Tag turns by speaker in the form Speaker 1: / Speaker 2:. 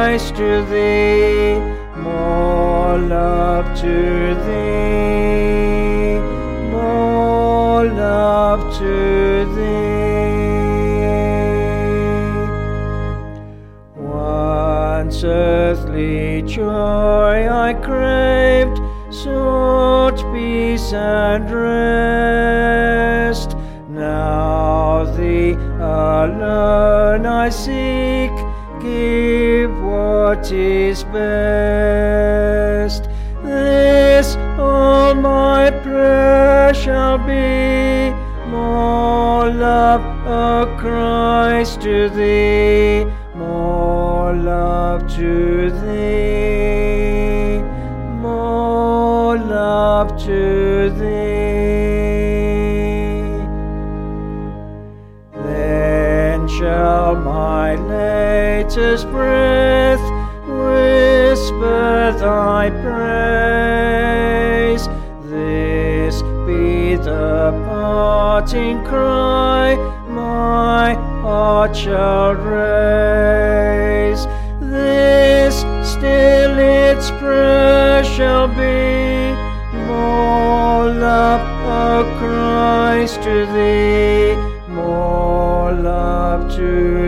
Speaker 1: Christ to thee, more love to thee, more love to thee. Once earthly joy I craved, sought peace and rest. Now thee alone I seek, give what is best. This all my prayer shall be, more love, O Christ, to thee, more love to thee, more love to thee. Then shall my latest breath whisper thy praise. This be the parting cry my heart shall raise. This still its prayer shall be, more love, O Christ, to thee, more love to